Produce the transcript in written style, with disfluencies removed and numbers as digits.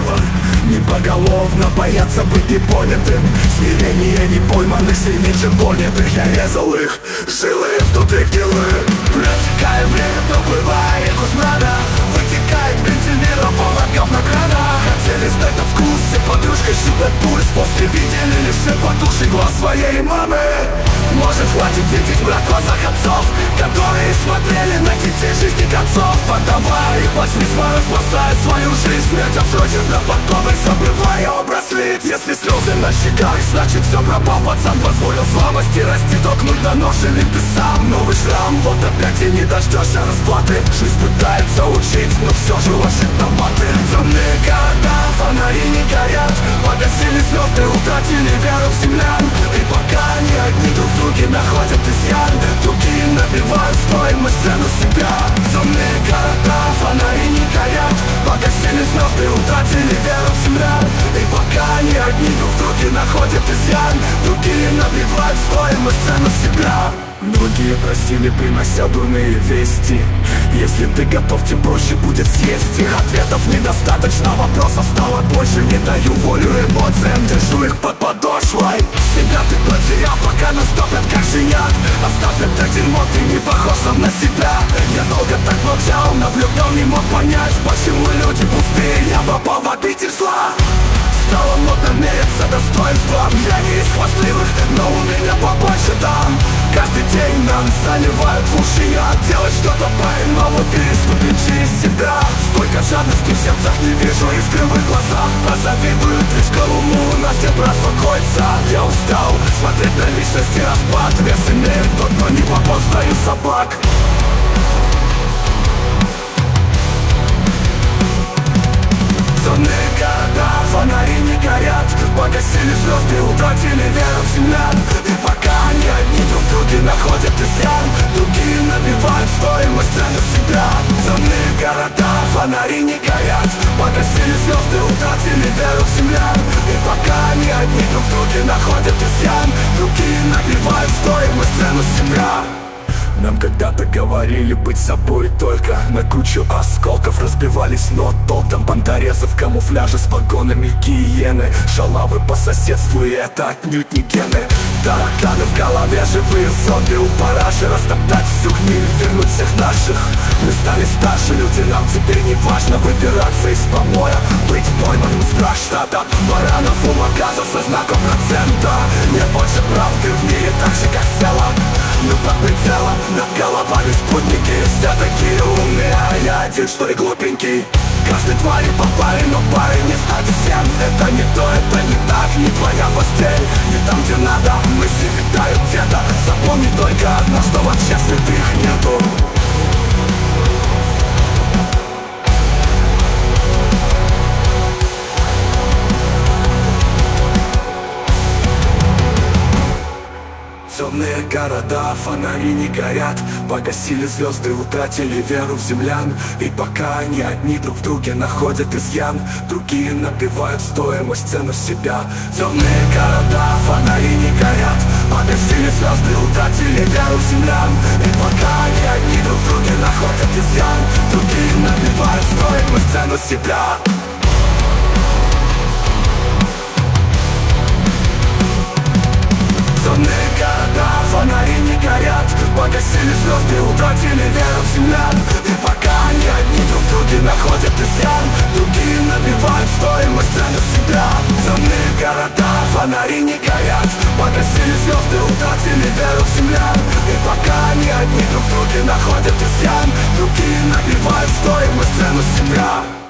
выбор. Не поголовно боятся быть непонятым. Смирение не пойманных сильнее, чем понятых. Я резал их, жил их в тупик делы. Протекая время, доплывая реку смрада, вытекает вентилира полок говна крана. Хотели знать на вкус, все подружкой щупят пульс. После видели лишь потухший глаз своей мамы. Может, хватит видеть мрак в глазах отцов, которые смотрели на детей жизни концов. Подавая их пошли свою, спасая свою жизнь. Смерть обсрочив на подковы, забывая образ лиц. Если слезы на щеках, значит все пропал. Пацан позволил слабости расти, толкнуть на нож или ты сам. Новый шрам, вот опять и не дождешься расплаты. Жизнь пытается учить, но все же ложит на маты. Темные города, фонари не горят, погасили звезды, утратили веру в землян. И пока они одни друг в друге находят изъян, другие набивают стоимость цену себя. Темные города, фонари не горят, погасили звезды, утратили веру в землян. И пока они одни друг в друге находят изъян, другие набивают стоимость цену себя. Многие просили, принося дурные вести. Если ты готов, тем проще будет съесть их. Ответов недостаточно, вопросов стало больше. Не даю волю эмоциям, держу их под подошвой. Себя ты потерял, пока нас топят как щенят. Оставь это дерьмо, ты не похож сам на себя. Я долго так молчал, наблюдал, не мог понять, почему люди пустые. Я попал в обитель зла. Стало модно мериться достоинством. Я не из хвастливых, но у меня побольше там. Каждый день нам заливают в уши. Я делать что-то по-иному, переступить через себя. Столько жадности в сердцах не вижу искры в их глазах. Позавидуют лишь колуму, на всех проспокоится. Я устал смотреть на личности распад. Вес имеет тот, но не попал в стаю собак. Темные города, фонари не горят, погасили звезды, утратили веру в землян. И пока они одни друг в друге находят изъян, другие набивают стоимость цену себя. Темные города, фонари не горят, погасили звезды, утратили веру в землян. И пока они одни друг в друге находят изъян, другие набивают стоимость цену себя. Нам когда-то говорили быть собой только. На кучу осколков разбивались, но толком бандорезы в камуфляже с погонами гиены. Шалавы по соседству, и это отнюдь не гены. Тараканы в голове, живые зомби у параши. Растоптать всю гниль, вернуть всех наших. Мы стали старше, люди, нам теперь не важно выбираться из помоя, быть пойманным страх штата. Баранов у магаза со знаком процента. Нет больше правды в мире, так же как в целом. Мы под прицелом, над головами спутники. Все такие умные, а я один, что и глупенький. Каждой твари по паре, но пары не стать всем. Это не то, это не так, не твоя постель. Не там, где надо, мысли витают где-то. Запомни только одно, что вообще святых нету. Темные города, фонари не горят, погасили звезды, утратили веру в землян. И пока они одни друг в друге находят изъян, другие набивают стоимость цену себя. Темные города, фонари не горят, погасили звезды, утратили веру в землян. И пока они одни друг в друге находят изъян, другие набивают стоимость цену себя. Темные города, фонари не горят, погасили звезды, утратили веру в землян. И пока они одни друг в друге находят изъян, другие набивают стоимость цену себя. Темные города, фонари не горят, погасили звезды, утратили веру в землян. И пока они одни друг в друге находят изъян, другие набивают стоимость цену себя.